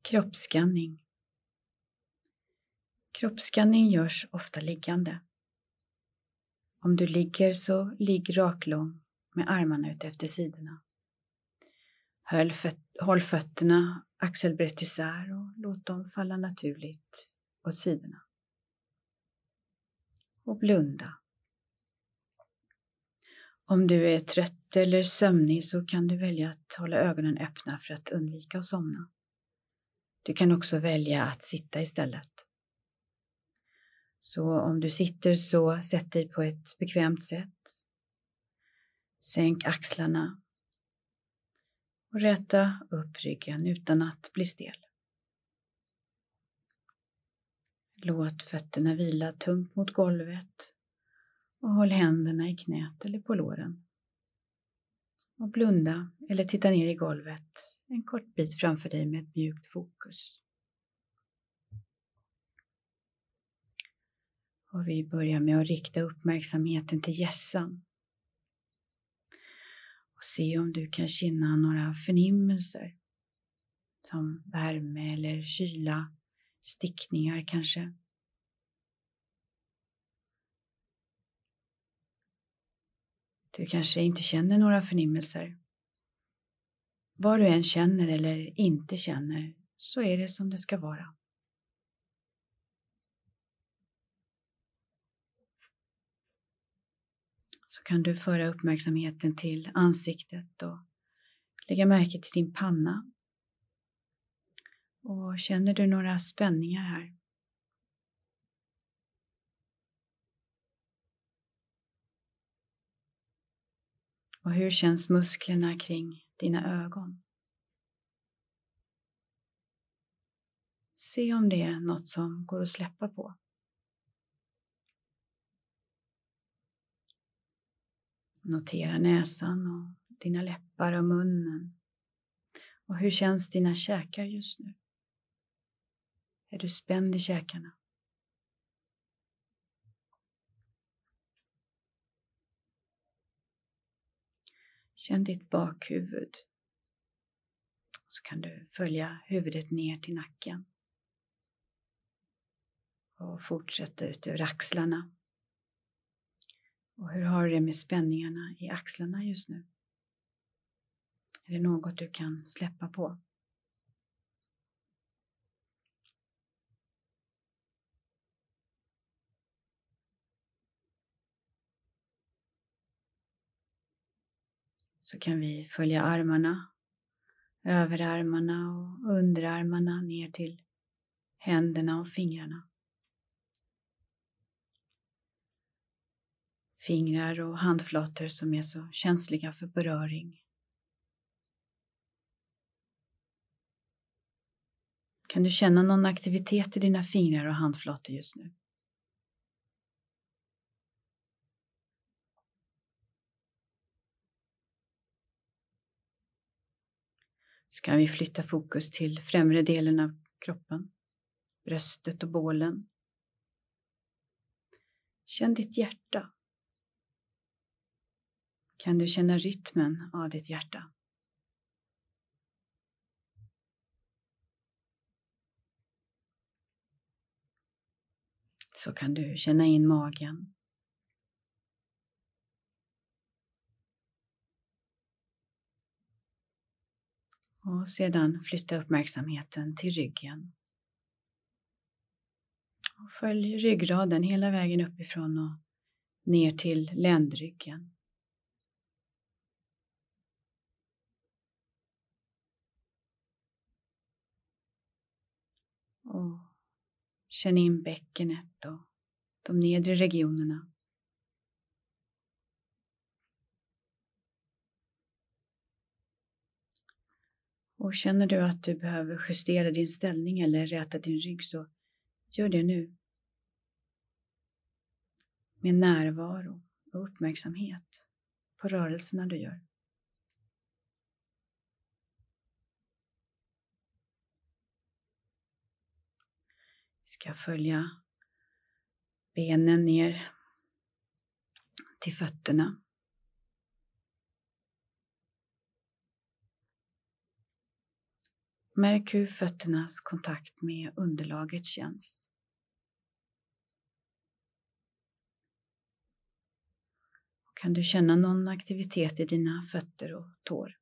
Kroppsskanning. Kroppsskanning görs ofta liggande. Om du ligger så ligg raklång med armarna ut efter sidorna. Håll fötterna axelbrett isär och låt dem falla naturligt åt sidorna. Och blunda. Om du är trött eller sömnig så kan du välja att hålla ögonen öppna för att undvika att somna. Du kan också välja att sitta istället. Så om du sitter så sätt dig på ett bekvämt sätt. Sänk axlarna och räta upp ryggen utan att bli stel. Låt fötterna vila tungt mot golvet och håll händerna i knät eller på låren. Och blunda eller titta ner i golvet en kort bit framför dig med ett mjukt fokus. Och vi börjar med att rikta uppmärksamheten till hjässan. Och se om du kan känna några förnimmelser. Som värme eller kyla, stickningar kanske. Du kanske inte känner några förnimmelser. Vad du än känner eller inte känner så är det som det ska vara. Så kan du föra uppmärksamheten till ansiktet och lägga märke till din panna. Och känner du några spänningar här? Och hur känns musklerna kring dina ögon? Se om det är något som går att släppa på. Notera näsan och dina läppar och munnen. Och hur känns dina käkar just nu? Är du spänd i käkarna? Känn ditt bakhuvud. Så kan du följa huvudet ner till nacken. Och fortsätta ut över axlarna. Och hur har du det med spänningarna i axlarna just nu? Är det något du kan släppa på? Så kan vi följa armarna, överarmarna och underarmarna ner till händerna och fingrarna. Fingrar och handflator som är så känsliga för beröring. Kan du känna någon aktivitet i dina fingrar och handflator just nu? Så kan vi flytta fokus till främre delen av kroppen, bröstet och bålen. Känn ditt hjärta. Kan du känna rytmen av ditt hjärta? Så kan du känna in magen. Och sedan flytta uppmärksamheten till ryggen. Och följ ryggraden hela vägen uppifrån och ner till ländryggen. Och känn in bäckenet och de nedre regionerna. Och känner du att du behöver justera din ställning eller räta din rygg så gör det nu. Med närvaro och uppmärksamhet på rörelserna du gör. Vi ska följa benen ner till fötterna. Märk hur fötternas kontakt med underlaget känns. Kan du känna någon aktivitet i dina fötter och tår?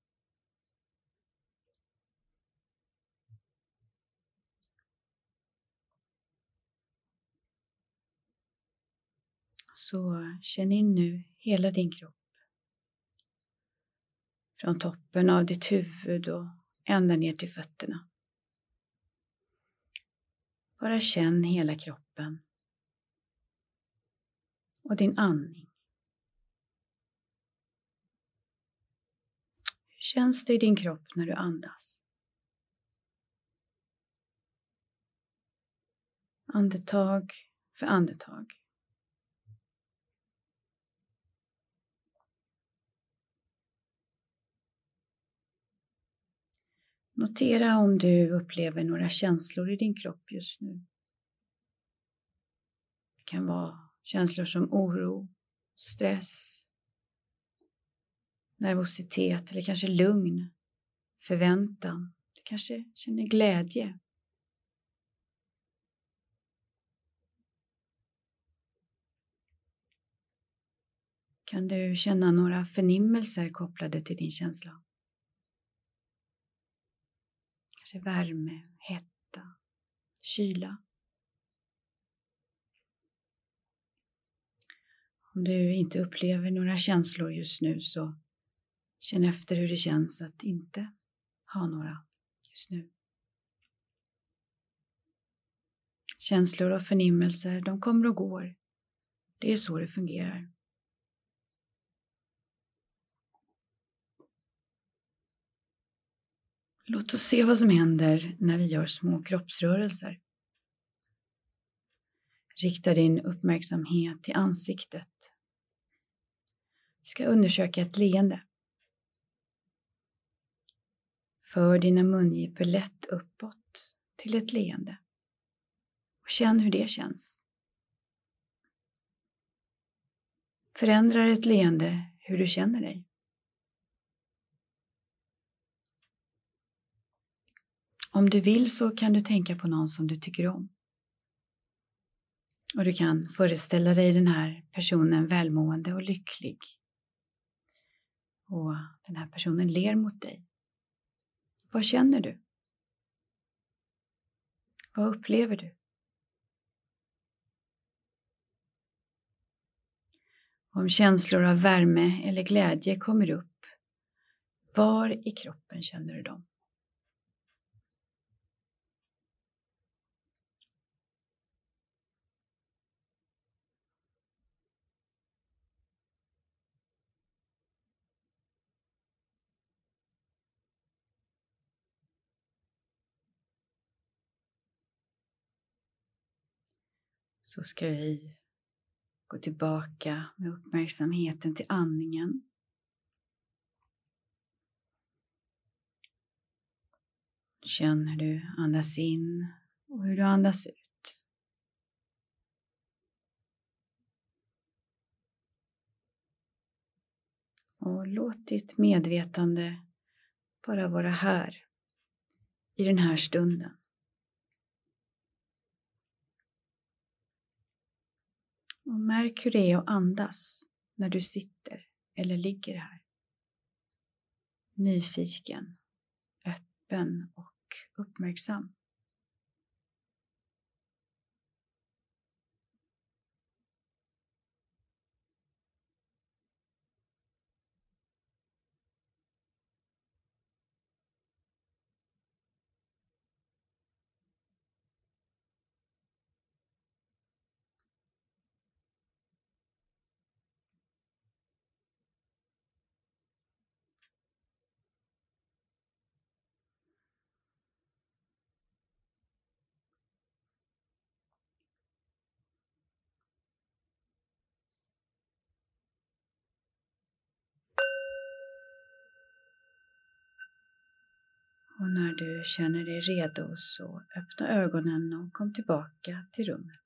Så känn in nu hela din kropp. Från toppen av ditt huvud och ända ner till fötterna. Bara känn hela kroppen och din andning. Hur känns det i din kropp när du andas? Andetag för andetag. Notera om du upplever några känslor i din kropp just nu. Det kan vara känslor som oro, stress, nervositet eller kanske lugn, förväntan. Du kanske känner glädje. Kan du känna några förnimmelser kopplade till din känsla? Kanske värme, hetta, kyla. Om du inte upplever några känslor just nu så känn efter hur det känns att inte ha några just nu. Känslor och förnimmelser, de kommer och går. Det är så det fungerar. Låt oss se vad som händer när vi gör små kroppsrörelser. Rikta din uppmärksamhet till ansiktet. Vi ska undersöka ett leende. För dina mungipor lätt uppåt till ett leende. Och känn hur det känns. Förändrar ett leende hur du känner dig? Om du vill så kan du tänka på någon som du tycker om. Och du kan föreställa dig den här personen välmående och lycklig. Och den här personen ler mot dig. Vad känner du? Vad upplever du? Om känslor av värme eller glädje kommer upp, var i kroppen känner du dem? Så ska vi gå tillbaka med uppmärksamheten till andningen. Känn hur du andas in och hur du andas ut. Och låt ditt medvetande bara vara här, i den här stunden. Och märk hur det är att andas när du sitter eller ligger här. Nyfiken, öppen och uppmärksam. Och när du känner dig redo så öppna ögonen och kom tillbaka till rummet.